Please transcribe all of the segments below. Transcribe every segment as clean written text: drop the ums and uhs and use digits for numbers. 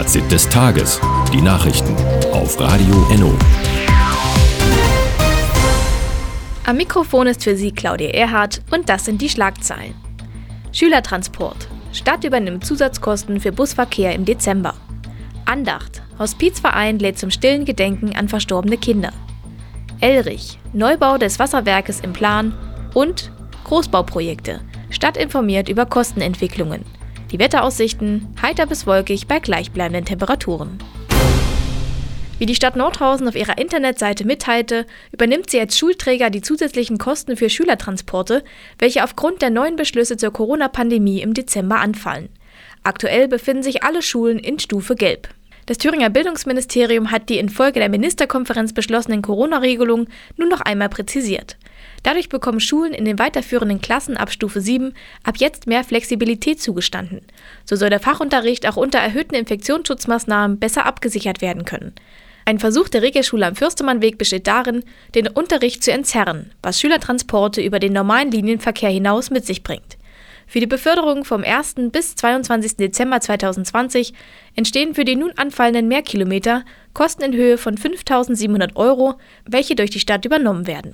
Fazit des Tages. Die Nachrichten auf Radio Enno. Am Mikrofon ist für Sie Claudia Erhardt und das sind die Schlagzeilen. Schülertransport. Stadt übernimmt Zusatzkosten für Busverkehr im Dezember. Andacht. Hospizverein lädt zum stillen Gedenken an verstorbene Kinder. Elrich. Neubau des Wasserwerkes im Plan. Und Großbauprojekte. Stadt informiert über Kostenentwicklungen. Die Wetteraussichten: heiter bis wolkig bei gleichbleibenden Temperaturen. Wie die Stadt Nordhausen auf ihrer Internetseite mitteilte, übernimmt sie als Schulträger die zusätzlichen Kosten für Schülertransporte, welche aufgrund der neuen Beschlüsse zur Corona-Pandemie im Dezember anfallen. Aktuell befinden sich alle Schulen in Stufe Gelb. Das Thüringer Bildungsministerium hat die infolge der Ministerkonferenz beschlossenen Corona-Regelungen nun noch einmal präzisiert. Dadurch bekommen Schulen in den weiterführenden Klassen ab Stufe 7 ab jetzt mehr Flexibilität zugestanden. So soll der Fachunterricht auch unter erhöhten Infektionsschutzmaßnahmen besser abgesichert werden können. Ein Versuch der Regelschule am Fürstermannweg besteht darin, den Unterricht zu entzerren, was Schülertransporte über den normalen Linienverkehr hinaus mit sich bringt. Für die Beförderung vom 1. bis 22. Dezember 2020 entstehen für die nun anfallenden Mehrkilometer Kosten in Höhe von 5.700 €, welche durch die Stadt übernommen werden.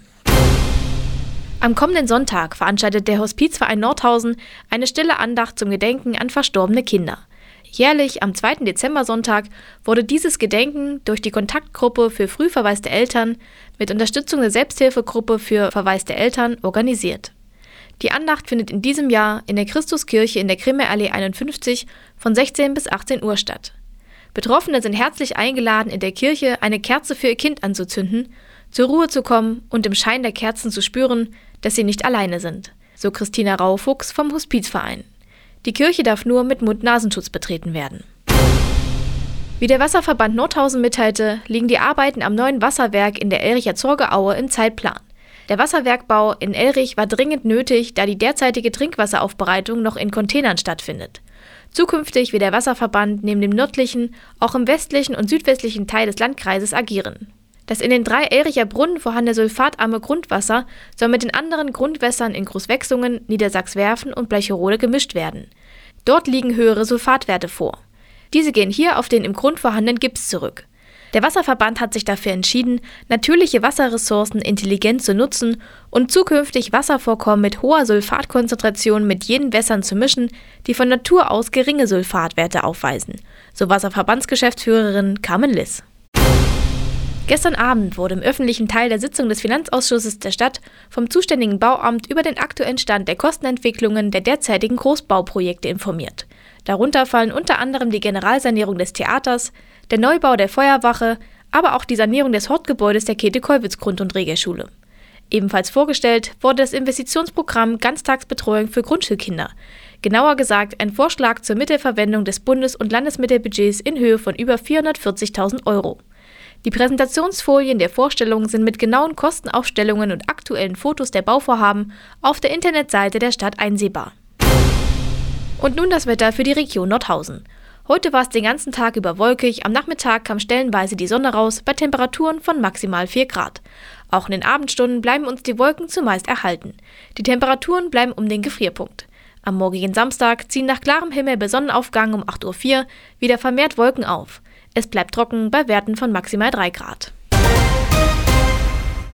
Am kommenden Sonntag veranstaltet der Hospizverein Nordhausen eine stille Andacht zum Gedenken an verstorbene Kinder. Jährlich am 2. Dezembersonntag wurde dieses Gedenken durch die Kontaktgruppe für früh verwaiste Eltern mit Unterstützung der Selbsthilfegruppe für verwaiste Eltern organisiert. Die Andacht findet in diesem Jahr in der Christuskirche in der Krimmeallee 51 von 16 bis 18 Uhr statt. Betroffene sind herzlich eingeladen, in der Kirche eine Kerze für ihr Kind anzuzünden, zur Ruhe zu kommen und im Schein der Kerzen zu spüren, dass sie nicht alleine sind, so Christina Raufuchs vom Hospizverein. Die Kirche darf nur mit Mund-Nasenschutz betreten werden. Wie der Wasserverband Nordhausen mitteilte, liegen die Arbeiten am neuen Wasserwerk in der Elricher Zorgeaue im Zeitplan. Der Wasserwerkbau in Elrich war dringend nötig, da die derzeitige Trinkwasseraufbereitung noch in Containern stattfindet. Zukünftig wird der Wasserverband neben dem nördlichen auch im westlichen und südwestlichen Teil des Landkreises agieren. Das in den 3 Elricher Brunnen vorhandene sulfatarme Grundwasser soll mit den anderen Grundwässern in Großwechsungen, Niedersachswerfen und Bleicherode gemischt werden. Dort liegen höhere Sulfatwerte vor. Diese gehen hier auf den im Grund vorhandenen Gips zurück. Der Wasserverband hat sich dafür entschieden, natürliche Wasserressourcen intelligent zu nutzen und zukünftig Wasservorkommen mit hoher Sulfatkonzentration mit jenen Wässern zu mischen, die von Natur aus geringe Sulfatwerte aufweisen, so Wasserverbandsgeschäftsführerin Carmen Liss. Gestern Abend wurde im öffentlichen Teil der Sitzung des Finanzausschusses der Stadt vom zuständigen Bauamt über den aktuellen Stand der Kostenentwicklungen der derzeitigen Großbauprojekte informiert. Darunter fallen unter anderem die Generalsanierung des Theaters, der Neubau der Feuerwache, aber auch die Sanierung des Hortgebäudes der Käthe-Kollwitz-Grund- und Regelschule. Ebenfalls vorgestellt wurde das Investitionsprogramm Ganztagsbetreuung für Grundschulkinder. Genauer gesagt ein Vorschlag zur Mittelverwendung des Bundes- und Landesmittelbudgets in Höhe von über 440.000 €. Die Präsentationsfolien der Vorstellung sind mit genauen Kostenaufstellungen und aktuellen Fotos der Bauvorhaben auf der Internetseite der Stadt einsehbar. Und nun das Wetter für die Region Nordhausen. Heute war es den ganzen Tag über wolkig, am Nachmittag kam stellenweise die Sonne raus bei Temperaturen von maximal 4 Grad. Auch in den Abendstunden bleiben uns die Wolken zumeist erhalten. Die Temperaturen bleiben um den Gefrierpunkt. Am morgigen Samstag ziehen nach klarem Himmel bei Sonnenaufgang um 8:04 Uhr wieder vermehrt Wolken auf. Es bleibt trocken bei Werten von maximal 3 Grad.